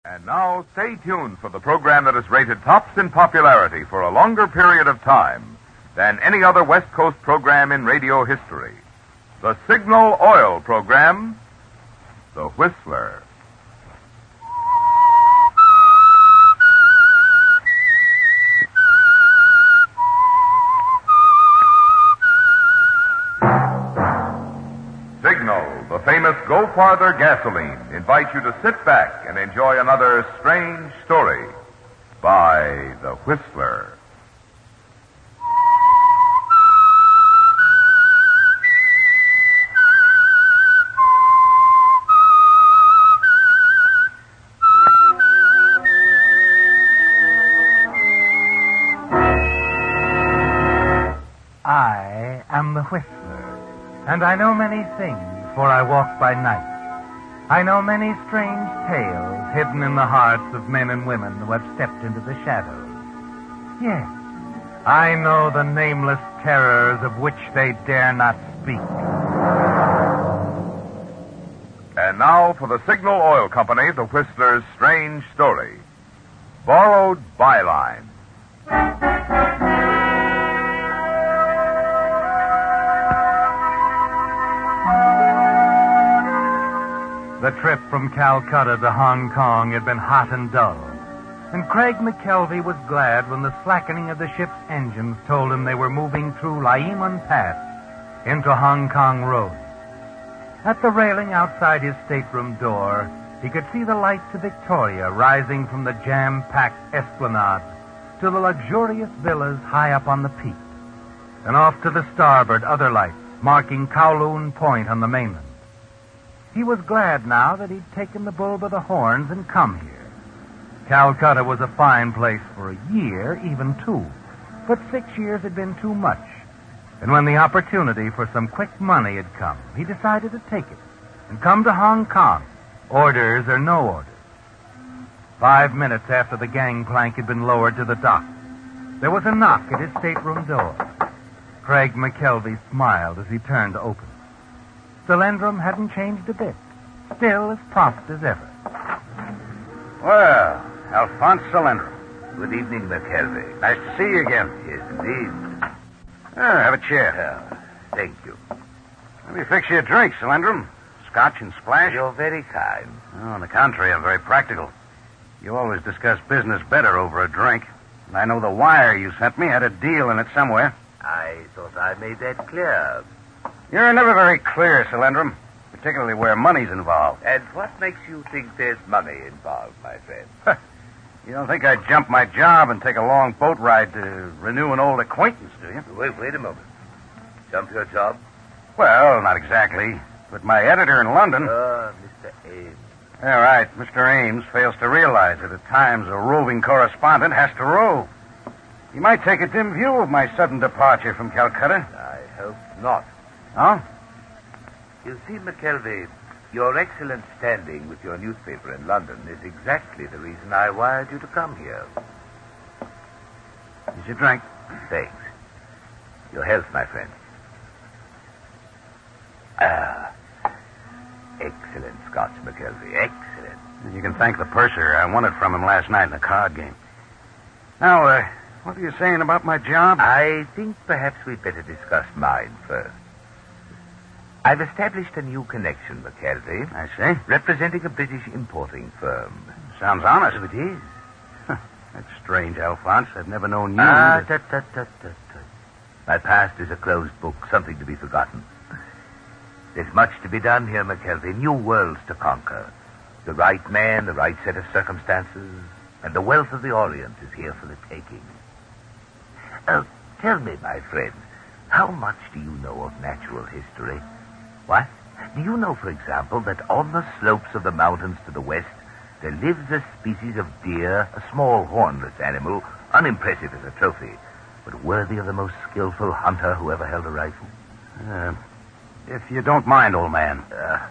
And now, stay tuned for the program that is rated tops in popularity for a longer period of time than any other West Coast program in radio history. The Signal Oil program, The Whistler. Signal, the famous Go Farther gasoline, invites you to sit back and enjoy another strange story by The Whistler. I am the Whistler. And I know many things, for I walk by night. I know many strange tales hidden in the hearts of men and women who have stepped into the shadows. Yes, I know the nameless terrors of which they dare not speak. And now for the Signal Oil Company, The Whistler's strange story. Borrowed Byline. The trip from Calcutta to Hong Kong had been hot and dull, and Craig McKelvey was glad when the slackening of the ship's engines told him they were moving through Laiman Pass into Hong Kong Road. At the railing outside his stateroom door, he could see the lights of Victoria rising from the jam-packed esplanade to the luxurious villas high up on the peak, and off to the starboard other lights marking Kowloon Point on the mainland. He was glad now that he'd taken the bull by the horns and come here. Calcutta was a fine place for a year, even 2. But 6 years had been too much. And when the opportunity for some quick money had come, he decided to take it and come to Hong Kong, orders or no orders. 5 minutes after the gangplank had been lowered to the dock, there was a knock at his stateroom door. Craig McKelvey smiled as he turned to open. Solandrum hadn't changed a bit. Still as prompt as ever. Well, Alphonse Solandrum. Good evening, McKelvey. Nice to see you again. Yes, indeed. Have a chair. Thank you. Let me fix you a drink, Solandrum. Scotch and splash? You're very kind. Oh, on the contrary, I'm very practical. You always discuss business better over a drink. And I know the wire you sent me had a deal in it somewhere. I thought I made that clear. You're never very clear, Solandrum, particularly where money's involved. And what makes you think there's money involved, my friend? You don't think I'd jump my job and take a long boat ride to renew an old acquaintance, do you? Wait a moment. Jump your job? Well, not exactly. But my editor in London... Mr. Ames. Yeah, right. Mr. Ames fails to realize that at times a roving correspondent has to row. He might take a dim view of my sudden departure from Calcutta. I hope not. Oh? You see, McKelvey, your excellent standing with your newspaper in London is exactly the reason I wired you to come here. Here's your drink. Thanks. Your health, my friend. Excellent Scotch, McKelvey. Excellent. You can thank the purser. I won it from him last night in a card game. Now, what are you saying about my job? I think perhaps we'd better discuss mine first. I've established a new connection, McKelvey. I see. Representing a British importing firm. Sounds honest. So it is. That's strange, Alphonse. I've never known you. My past is a closed book, something to be forgotten. There's much to be done here, McKelvey. New worlds to conquer. The right man, the right set of circumstances, and the wealth of the Orient is here for the taking. Tell me, my friend, how much do you know of natural history? What? Do you know, for example, that on the slopes of the mountains to the west, there lives a species of deer, a small hornless animal, unimpressive as a trophy, but worthy of the most skillful hunter who ever held a rifle? If you don't mind, old man.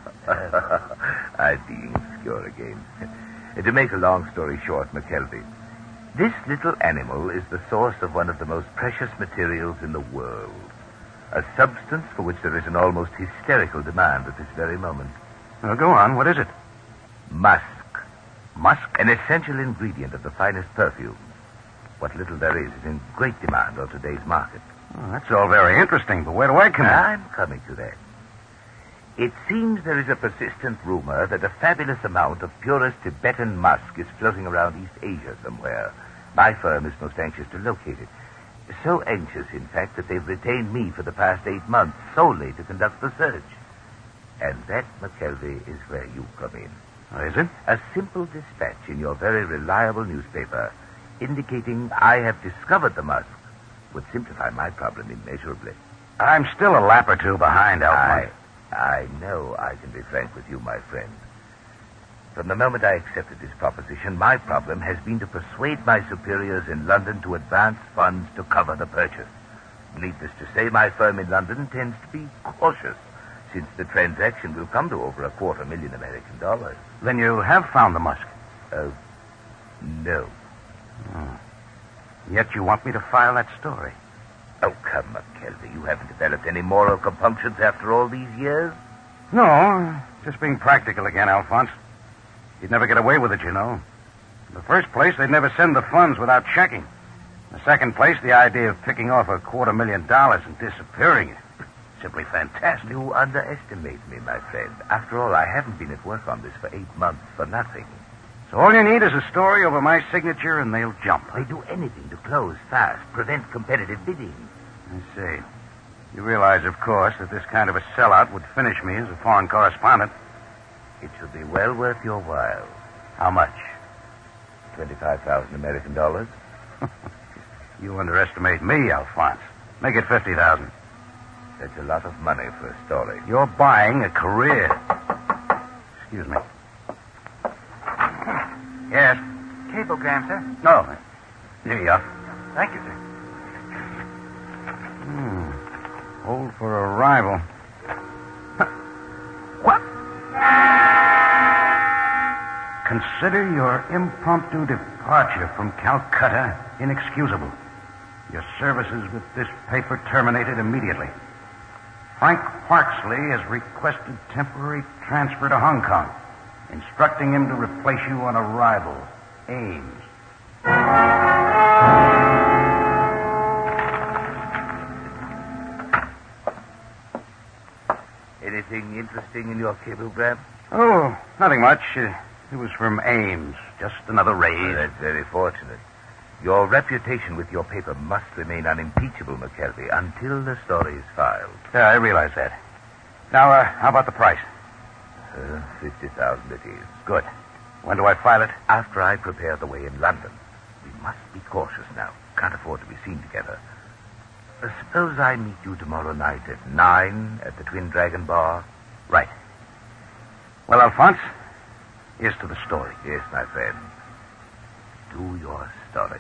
I'm being obscure again. To make a long story short, McKelvey, this little animal is the source of one of the most precious materials in the world. A substance for which there is an almost hysterical demand at this very moment. Well, go on. What is it? Musk. Musk? An essential ingredient of the finest perfumes. What little there is in great demand on today's market. Oh, that's all very interesting, but where do I come in? I'm coming to that. It seems there is a persistent rumor that a fabulous amount of purest Tibetan musk is floating around East Asia somewhere. My firm is most anxious to locate it. So anxious, in fact, that they've retained me for the past 8 months solely to conduct the search. And that, McKelvey, is where you come in. Oh, is it? A simple dispatch in your very reliable newspaper indicating I have discovered the musk would simplify my problem immeasurably. I'm still a lap or two behind, Alphonse. I know I can be frank with you, my friend. From the moment I accepted this proposition, my problem has been to persuade my superiors in London to advance funds to cover the purchase. Needless to say, my firm in London tends to be cautious, since the transaction will come to over $250,000 American. Then you have found the musk? No. Yet you want me to file that story? Oh, come, McKelvey. You haven't developed any moral compunctions after all these years? No, just being practical again, Alphonse. You'd never get away with it, you know. In the first place, they'd never send the funds without checking. In the second place, the idea of picking off $250,000 and disappearing it. Simply fantastic. You underestimate me, my friend. After all, I haven't been at work on this for 8 months for nothing. So all you need is a story over my signature, and they'll jump. They do anything to close fast, prevent competitive bidding. I see. You realize, of course, that this kind of a sellout would finish me as a foreign correspondent. It should be well worth your while. How much? $25,000 American. You underestimate me, Alphonse. Make it $50,000. That's a lot of money for a story. You're buying a career. Excuse me. Yes? Cablegram, sir. No. Here you are. Thank you, sir. Hold for arrival. What? Consider your impromptu departure from Calcutta inexcusable. Your services with this paper terminated immediately. Frank Parksley has requested temporary transfer to Hong Kong, instructing him to replace you on arrival. Ames. Anything interesting in your cablegram? Oh, nothing much. It was from Ames. Just another raise. That's very fortunate. Your reputation with your paper must remain unimpeachable, McKelvey, until the story is filed. Yeah, I realize that. Now, how about the price? $50,000 it is. Good. When do I file it? After I prepare the way in London. We must be cautious now. Can't afford to be seen together. Suppose I meet you tomorrow night at 9 at the Twin Dragon Bar? Right. Well, Alphonse, here's to the story. Yes, my friend. To your story.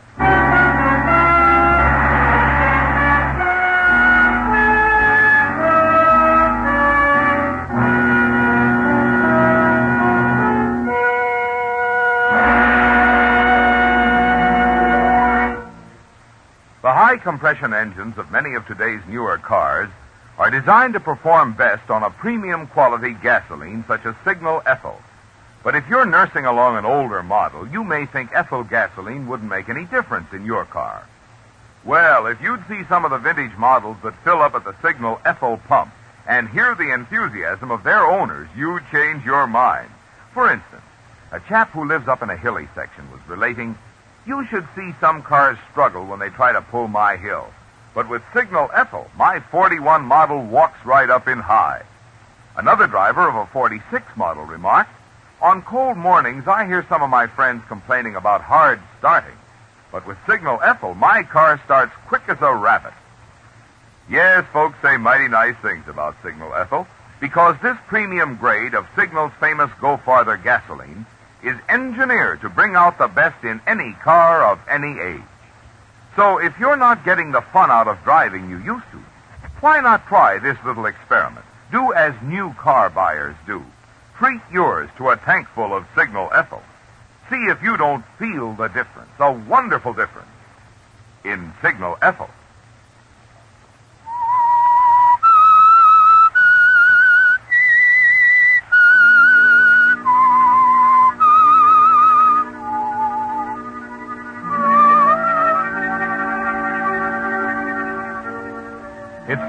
The high-compression engines of many of today's newer cars are designed to perform best on a premium quality gasoline such as Signal Ethyl. But if you're nursing along an older model, you may think ethyl gasoline wouldn't make any difference in your car. Well, if you'd see some of the vintage models that fill up at the Signal Ethyl pump and hear the enthusiasm of their owners, you'd change your mind. For instance, a chap who lives up in a hilly section was relating, "You should see some cars struggle when they try to pull my hill. But with Signal Ethyl, my 41 model walks right up in high." Another driver of a 46 model remarked, "On cold mornings, I hear some of my friends complaining about hard starting. But with Signal Ethyl, my car starts quick as a rabbit." Yes, folks say mighty nice things about Signal Ethyl, because this premium grade of Signal's famous Go Farther gasoline is engineered to bring out the best in any car of any age. So if you're not getting the fun out of driving you used to, why not try this little experiment? Do as new car buyers do. Treat yours to a tankful of Signal Ethyl. See if you don't feel the difference, a wonderful difference, in Signal Ethyl.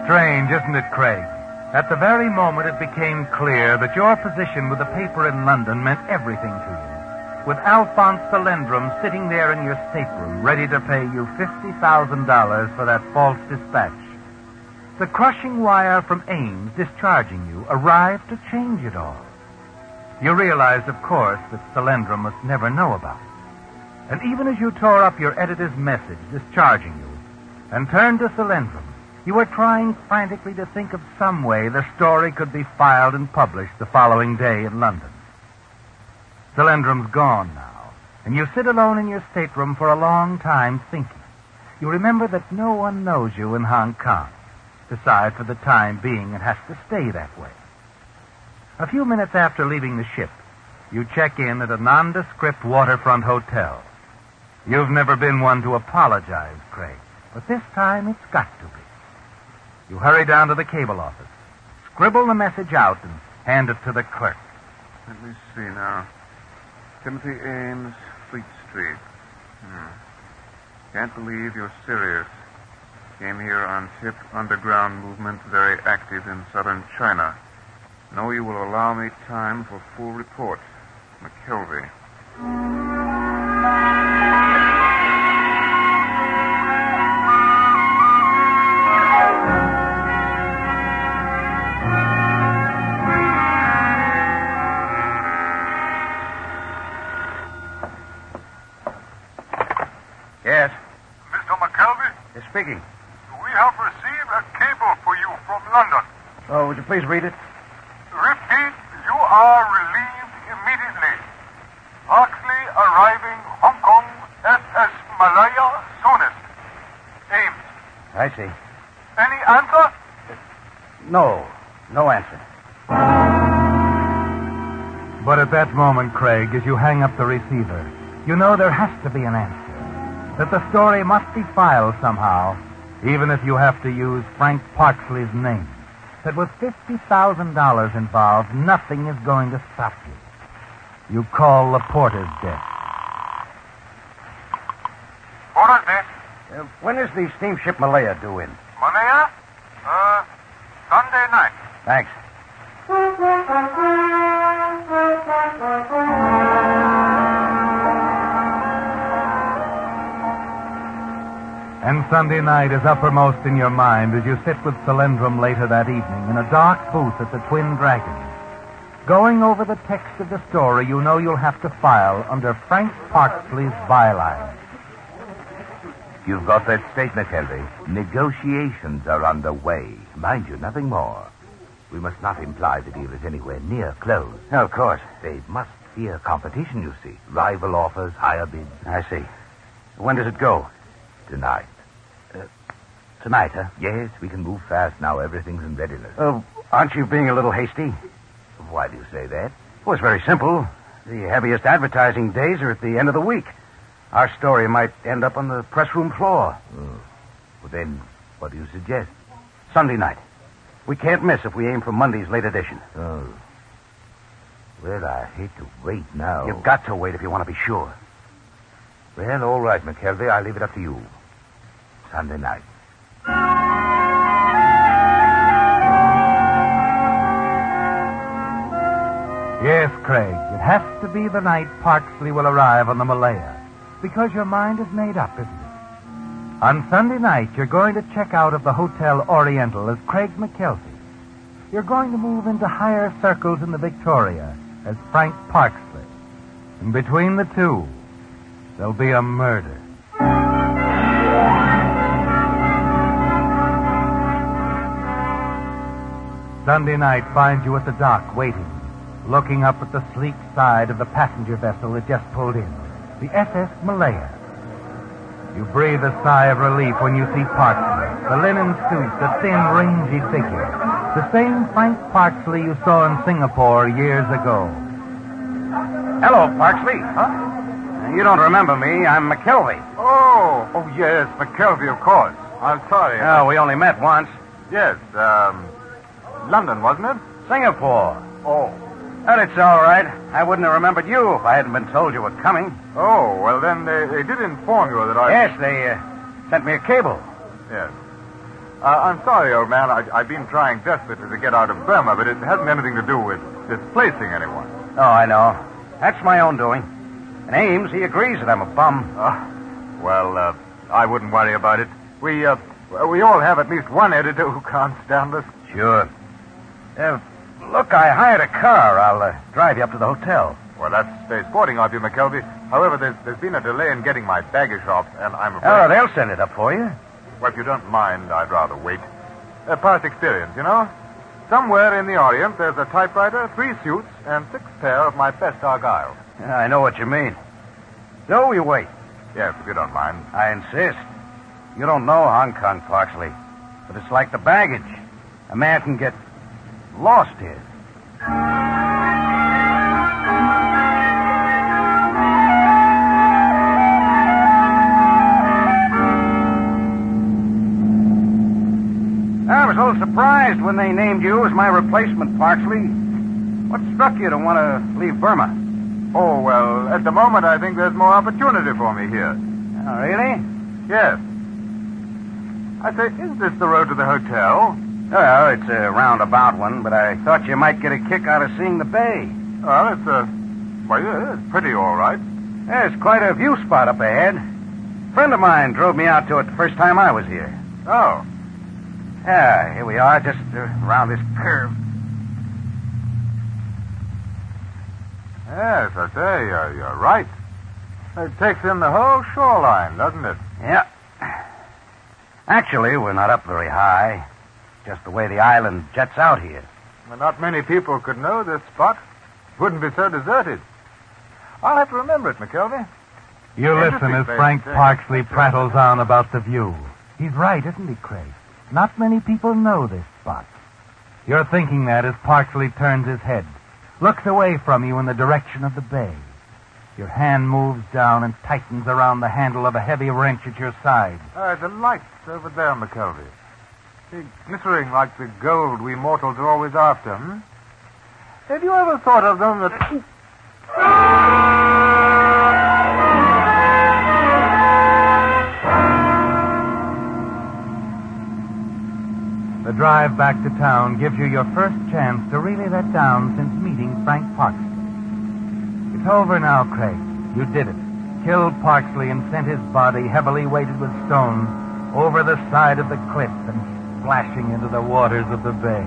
Strange, isn't it, Craig? At the very moment it became clear that your position with the paper in London meant everything to you. With Alphonse Salendrum sitting there in your stateroom, ready to pay you $50,000 for that false dispatch. The crushing wire from Ames discharging you arrived to change it all. You realized, of course, that Salendrum must never know about it. And even as you tore up your editor's message discharging you and turned to Salendrum, you were trying frantically to think of some way the story could be filed and published the following day in London. Salendrum's gone now, and you sit alone in your stateroom for a long time thinking. You remember that no one knows you in Hong Kong. Besides, for the time being, it has to stay that way. A few minutes after leaving the ship, you check in at a nondescript waterfront hotel. You've never been one to apologize, Craig, but this time it's got to be. You hurry down to the cable office, scribble the message out, and hand it to the clerk. Let me see now. Timothy Ames, Fleet Street. Can't believe you're serious. Came here on ship underground movement, very active in southern China. Know you will allow me time for full report. McKelvey. Yes, Mr. McKelvey, yes, speaking. we have received a cable for you from London. Oh, would you please read it? Repeat, you are relieved immediately. Parksley arriving Hong Kong, SS Malaya soonest. Ames. I see. Any answer? No answer. But at that moment, Craig, as you hang up the receiver, you know there has to be an answer. That the story must be filed somehow, even if you have to use Frank Parksley's name. That with $50,000 involved, nothing is going to stop you. You call the porter's desk. What is this? When is the steamship Malaya due in? Malaya? Sunday night. Thanks. And Sunday night is uppermost in your mind as you sit with Salendrum later that evening in a dark booth at the Twin Dragons. Going over the text of the story you know you'll have to file under Frank Parksley's byline. You've got that state, McKelvey. Negotiations are underway. Mind you, nothing more. We must not imply the deal is anywhere near closed. Oh, of course. They must fear competition, you see. Rival offers, higher bids. I see. When does it go? Tonight. Tonight, huh? Yes, we can move fast now. Everything's in readiness. Oh, aren't you being a little hasty? Why do you say that? Well, it's very simple. The heaviest advertising days are at the end of the week. Our story might end up on the press room floor. Well, then, what do you suggest? Sunday night. We can't miss if we aim for Monday's late edition. Oh. Well, I hate to wait now. You've got to wait if you want to be sure. Well, all right, McKelvey. I'll leave it up to you. Sunday night. Yes, Craig, it has to be the night Parksley will arrive on the Malaya. Because your mind is made up, isn't it? On Sunday night, you're going to check out of the Hotel Oriental as Craig McKelvey. You're going to move into higher circles in the Victoria as Frank Parksley. And between the two, there'll be a murder. Sunday night finds you at the dock waiting, looking up at the sleek side of the passenger vessel that just pulled in, the SS Malaya. You breathe a sigh of relief when you see Parksley, the linen suit, the thin, rangy figure, the same Frank Parksley you saw in Singapore years ago. Hello, Parksley. Huh? You don't remember me. I'm McKelvey. Oh, yes, McKelvey, of course. I'm sorry. Oh, we only met once. Yes, London, wasn't it? Singapore. Oh. But it's all right. I wouldn't have remembered you if I hadn't been told you were coming. Oh, well, then they did inform you that I... Yes, they sent me a cable. Yes. I'm sorry, old man. I've been trying desperately to get out of Burma, but it hasn't anything to do with displacing anyone. Oh, I know. That's my own doing. And Ames, he agrees that I'm a bum. Well, I wouldn't worry about it. We all have at least one editor who can't stand us. Sure. Look, I hired a car. I'll drive you up to the hotel. Well, that's very sporting of you, McKelvey. However, there's been a delay in getting my baggage off, and I'm afraid... Oh, they'll send it up for you. Well, if you don't mind, I'd rather wait. Past experience, you know. Somewhere in the Orient, there's a typewriter, 3 suits, and 6 pair of my best Argyle. Yeah, I know what you mean. So we wait. Yes, if you don't mind. I insist. You don't know Hong Kong, Parksley, but it's like the baggage. A man can get lost here. I was a little surprised when they named you as my replacement, Parksley. What struck you to want to leave Burma? Oh, well, at the moment, I think there's more opportunity for me here. Oh, really? Yes. I say, isn't this the road to the hotel? Well, it's a roundabout one, but I thought you might get a kick out of seeing the bay. Well, it's yeah, it's pretty all right. There's quite a view spot up ahead. A friend of mine drove me out to it the first time I was here. Oh. Yeah, here we are, just around this curve. Yes, I say, you're right. It takes in the whole shoreline, doesn't it? Yeah. Actually, we're not up very high. Just the way the island jets out here. Well, not many people could know this spot. It wouldn't be so deserted. I'll have to remember it, McKelvey. You listen as Frank Parksley prattles on about the view. He's right, isn't he, Craig? Not many people know this spot. You're thinking that as Parksley turns his head, looks away from you in the direction of the bay. Your hand moves down and tightens around the handle of a heavy wrench at your side. The lights over there, McKelvey. They're glittering like the gold we mortals are always after, Have you ever thought of them that... The drive back to town gives you your first chance to really let down since meeting Frank Parksley. It's over now, Craig. You did it. Killed Parksley and sent his body, heavily weighted with stones, over the side of the cliff and splashing into the waters of the bay.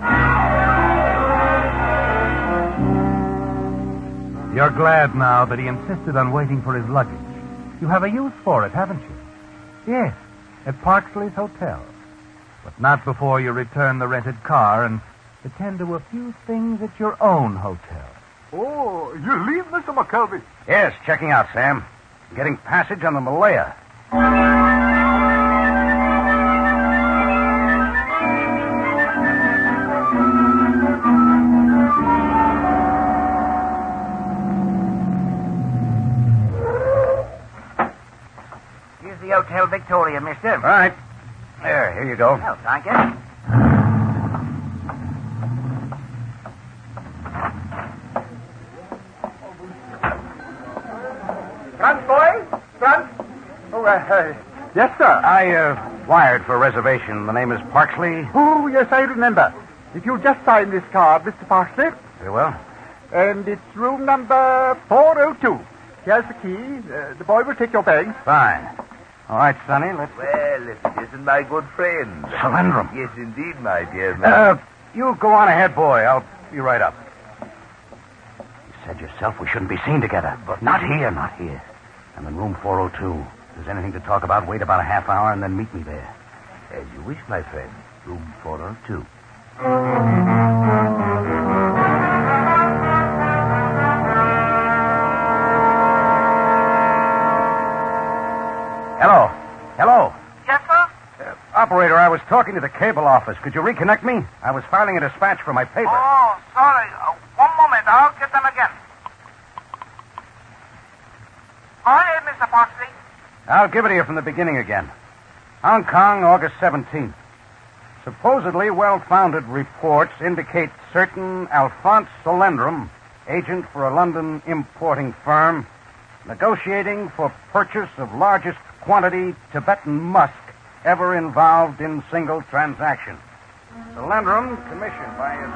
You're glad now that he insisted on waiting for his luggage. You have a use for it, haven't you? Yes, at Parksley's Hotel. But not before you return the rented car and attend to a few things at your own hotel. Oh, you leave, Mr. McKelvey? Yes, checking out, Sam. Getting passage on the Malaya. Here's the Hotel Victoria, mister. All right. There, here you go. Well, thank you. Front, boy? Front? Oh, yes, sir. I wired for a reservation. The name is Parksley. Oh, yes, I remember. If you'll just sign this card, Mr. Parksley. Very well. And it's room number 402. Here's the key. The boy will take your bags. Fine. All right, Sonny, let's... Well, if it isn't my good friend. Solendrum. Yes, indeed, my dear man. You go on ahead, boy. I'll be right up. You said yourself we shouldn't be seen together. But not here, not here. I'm in room 402. If there's anything to talk about, wait about a half hour and then meet me there. As you wish, my friend. Room 402. Hello. Hello. Yes, sir? Operator, I was talking to the cable office. Could you reconnect me? I was filing a dispatch for my paper. Oh, sorry. One moment. I'll get them again. Go ahead, Mr. Parksley. I'll give it to you from the beginning again. Hong Kong, August 17th. Supposedly well-founded reports indicate certain Alphonse Solendrum, agent for a London importing firm, negotiating for purchase of largest quantity Tibetan musk ever involved in single transaction. Solandrum, commissioned by his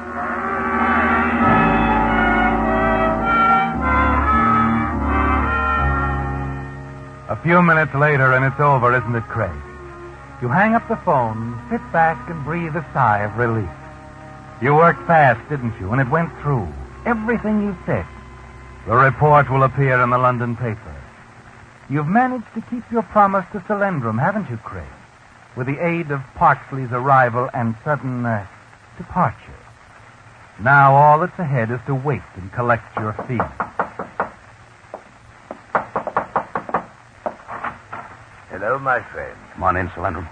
A few minutes later, and it's over, isn't it, Craig? You hang up the phone, sit back, and breathe a sigh of relief. You worked fast, didn't you? And it went through. Everything you said. The report will appear in the London paper. You've managed to keep your promise to Solandrum, haven't you, Craig? With the aid of Parksley's arrival and sudden departure. Now all that's ahead is to wait and collect your fee. Hello, my friend. Come on in, Solandrum.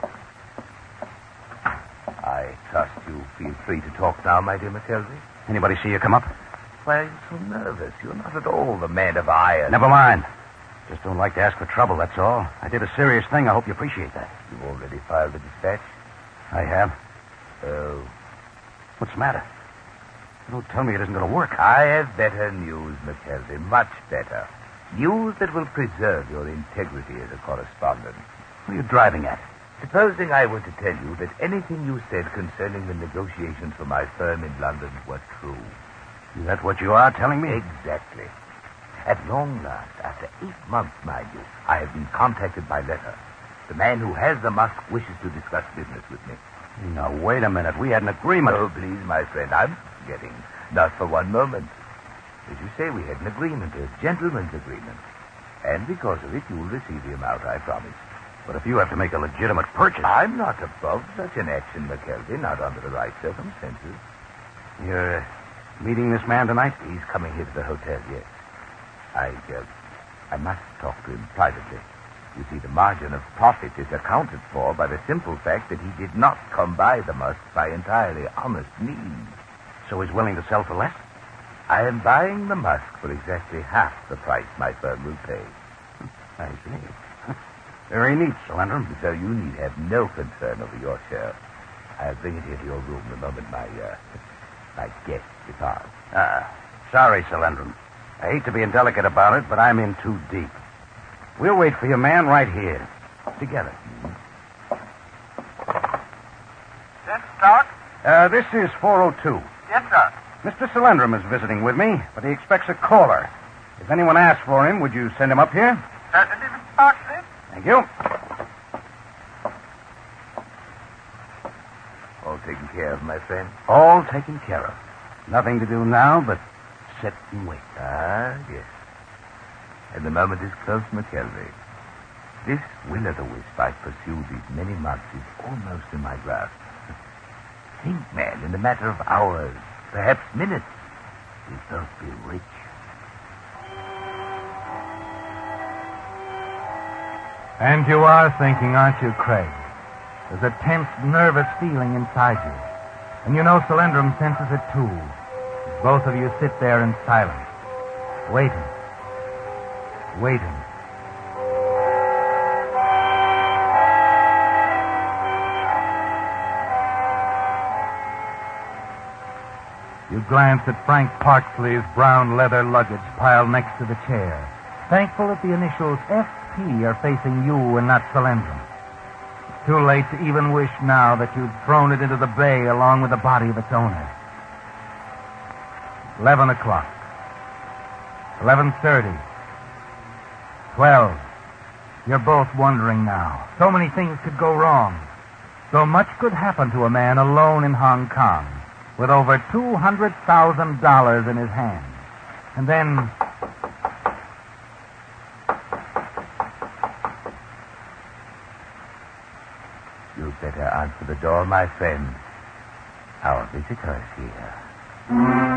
I trust you feel free to talk now, my dear McKelvey. Anybody see you come up? Why are you so nervous? You're not at all the man of iron. Never mind. Just don't like to ask for trouble, that's all. I did a serious thing. I hope you appreciate that. You've already filed the dispatch? I have. Oh. What's the matter? Don't tell me it isn't going to work. I have better news, McKelvey. Much better. News that will preserve your integrity as a correspondent. What are you driving at? Supposing I were to tell you that anything you said concerning the negotiations for my firm in London were true. Is that what you are telling me? Exactly. At long last, after 8 months, mind you, I have been contacted by letter. The man who has the musk wishes to discuss business with me. Now, wait a minute. We had an agreement. Oh, please, my friend, I'm forgetting. Not for one moment. As you say, we had an agreement, a gentleman's agreement. And because of it, you will receive the amount I promised. But if you have to make a legitimate purchase... I'm not above such an action, McKelvey, not under the right circumstances. You're meeting this man tonight? He's coming here to the hotel, yes. I must talk to him privately. You see, the margin of profit is accounted for by the simple fact that he did not come by the musk by entirely honest means. So he's willing to sell for less? I am buying the musk for exactly half the price my firm will pay. I see. Very neat, Solandrum. So you need have no concern over your share. I'll bring it here to your room the moment my guest departs. Sorry, Solandrum. I hate to be indelicate about it, but I'm in too deep. We'll wait for your man right here. Together. This start? This is 402. Yes, sir. Mr. Solandrum is visiting with me, but he expects a caller. If anyone asks for him, would you send him up here? Certainly, Mr. Parksley. Thank you. All taken care of, my friend? All taken care of. Nothing to do now but sit and wait. Ah, yes. And the moment is close, McKelvey. This will-o'-the-wisp I've pursued these many months is almost in my grasp. Think, man, in a matter of hours, perhaps minutes, we'll both be rich. And you are thinking, aren't you, Craig? There's a tense, nervous feeling inside you. And you know Solandrum senses it, too. Both of you sit there in silence, waiting. You glance at Frank Parksley's brown leather luggage piled next to the chair, thankful that the initials FP are facing you and not Solandrum. It's too late to even wish now that you'd thrown it into the bay along with the body of its owner. 11 o'clock. 11:30. 12. You're both wondering now. So many things could go wrong. So much could happen to a man alone in Hong Kong with over $200,000 in his hand. And then... You'd better answer the door, my friend. Our visitor is here.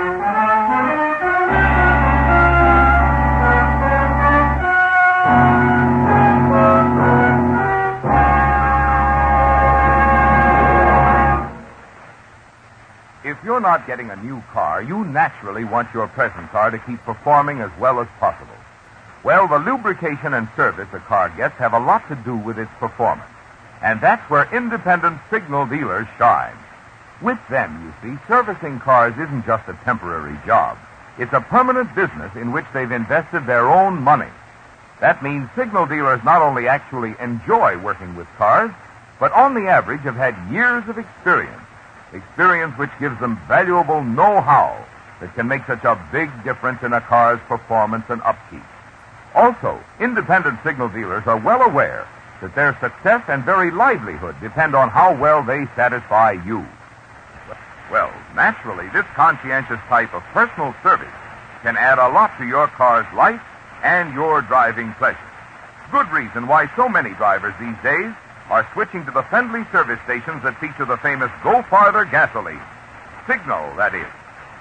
If you're not getting a new car, you naturally want your present car to keep performing as well as possible. Well, the lubrication and service a car gets have a lot to do with its performance. And that's where independent signal dealers shine. With them, you see, servicing cars isn't just a temporary job. It's a permanent business in which they've invested their own money. That means signal dealers not only actually enjoy working with cars, but on the average have had years of experience. Experience which gives them valuable know-how that can make such a big difference in a car's performance and upkeep. Also, independent signal dealers are well aware that their success and very livelihood depend on how well they satisfy you. Well, naturally, this conscientious type of personal service can add a lot to your car's life and your driving pleasure. Good reason why so many drivers these days are switching to the friendly service stations that feature the famous Go Farther gasoline. Signal, that is.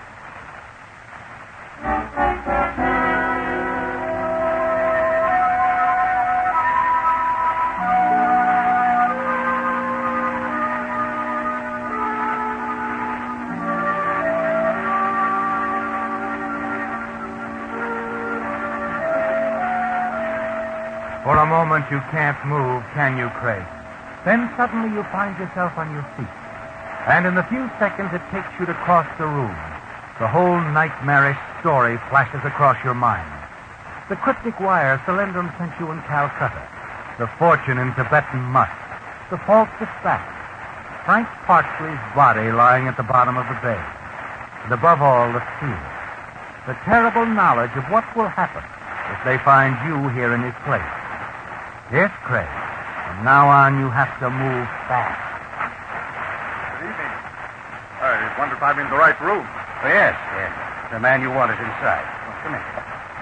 For a moment you can't move, can you, Craig? Then suddenly you find yourself on your feet. And in the few seconds it takes you to cross the room, the whole nightmarish story flashes across your mind. The cryptic wire Solyndram sent you in Calcutta, the fortune in Tibetan musk, the false dispatch, Frank Parksley's body lying at the bottom of the bay, and above all, the fear, the terrible knowledge of what will happen if they find you here in his place. Yes, Craig. From now on, you have to move fast. Good evening. I wonder if I'm in the right room. Oh, yes. The man you want is inside. Oh, come in.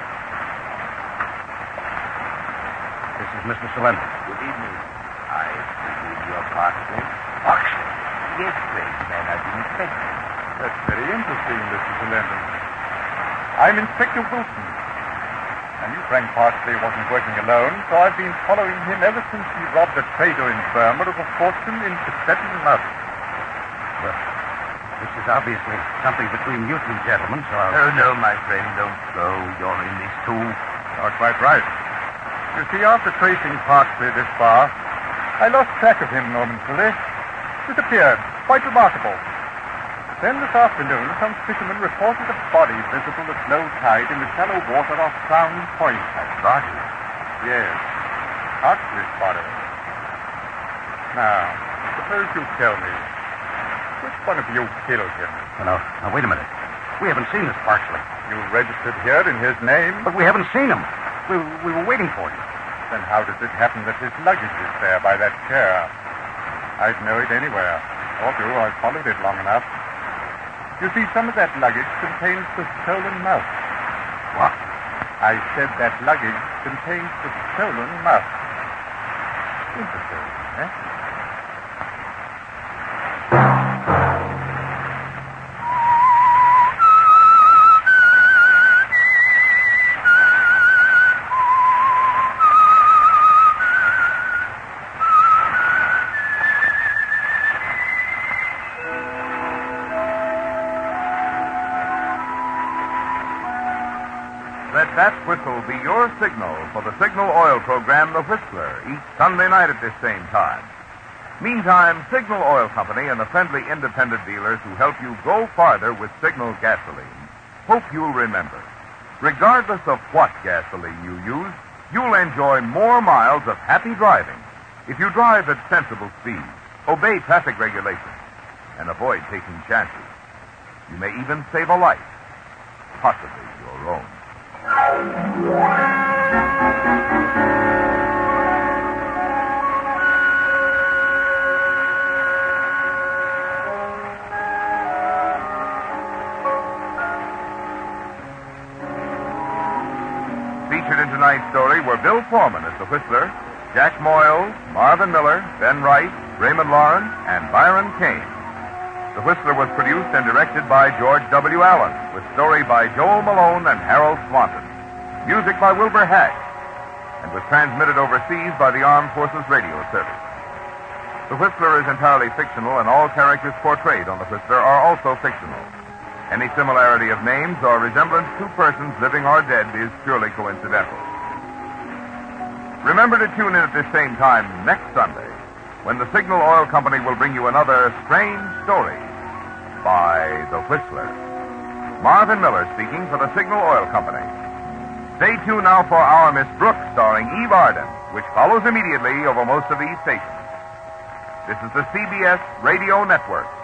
This is Mr. Solyndram. Good evening. I presume you're Parksley? Parksley? Yes, Craig, man, I've been expecting. That's very interesting, Mr. Solyndram. I'm Inspector Wilson. I knew Frank Parksley wasn't working alone, so I've been following him ever since he robbed a trader in Burma of a fortune in Tibetan musk. Well, this is obviously something between you two gentlemen, so I'll... Oh, no, my friend, don't go. You're in this, too. You're quite right. You see, after tracing Parksley this far, I lost track of him momentarily. Disappeared. Quite remarkable. Then this afternoon, some fishermen reported a body visible at low tide in the shallow water off Crown Point. A body? Yes. Parksley's body. Now, suppose you tell me, which one of you killed him? Now, wait a minute. We haven't seen this Parksley. You registered here in his name? But we haven't seen him. We were waiting for you. Then how does it happen that his luggage is there by that chair? I'd know it anywhere. Or do, I've followed it long enough. You see, some of that luggage contains the stolen mouse. What? I said that luggage contains the stolen mouse. Interesting, eh? Let that whistle be your signal for the Signal Oil program, The Whistler, each Sunday night at this same time. Meantime, Signal Oil Company and the friendly independent dealers who help you go farther with Signal gasoline hope you'll remember, regardless of what gasoline you use, you'll enjoy more miles of happy driving if you drive at sensible speeds, obey traffic regulations, and avoid taking chances. You may even save a life, possibly your own. Featured in tonight's story were Bill Foreman as the Whistler, Jack Moyles, Marvin Miller, Ben Wright, Raymond Lawrence, and Byron Kane. The Whistler was produced and directed by George W. Allen, with story by Joel Malone and Harold Swanton. Music by Wilbur Hatch, and was transmitted overseas by the Armed Forces Radio Service. The Whistler is entirely fictional, and all characters portrayed on The Whistler are also fictional. Any similarity of names or resemblance to persons living or dead is purely coincidental. Remember to tune in at this same time next Sunday, when the Signal Oil Company will bring you another strange story by The Whistler. Marvin Miller speaking for the Signal Oil Company. Stay tuned now for Our Miss Brooks, starring Eve Arden, which follows immediately over most of these stations. This is the CBS Radio Network.